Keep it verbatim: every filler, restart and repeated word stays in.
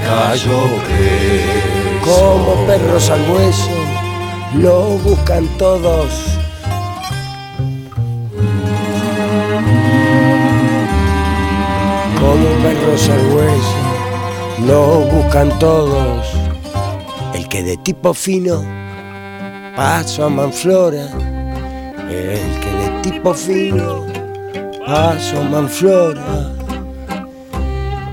cayó preso. Como perros al hueso, lo buscan todos. Como perros al hueso, lo buscan todos. El que de tipo fino pasó a Manflora. El que de tipo fino pasó a Manflora.